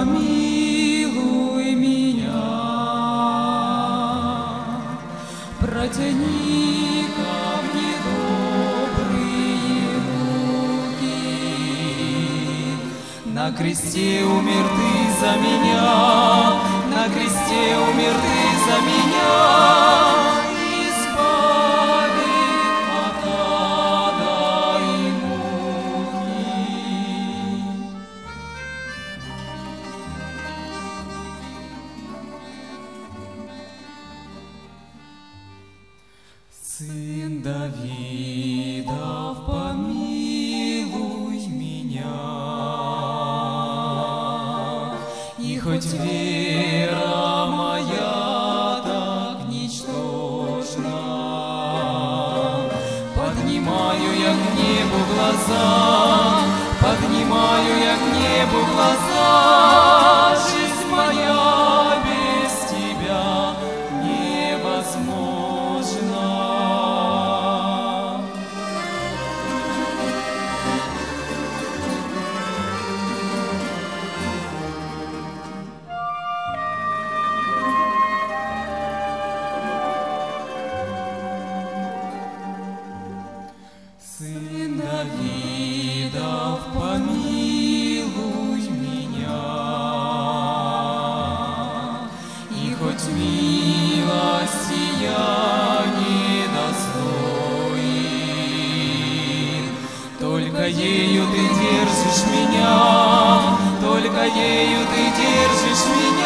помилуй меня, протяни ко мне добрые руки. На кресте умер ты за меня, на кресте умер ты за меня. Сын Давидов, помилуй меня, и хоть вера моя так ничтожна, поднимаю я к небу глаза, поднимаю я к небу глаза, жизнь моя без тебя невозможна. Сын Давидов, помилуй меня, и хоть милости я недостоин, только ею ты держишь меня, только ею ты держишь меня.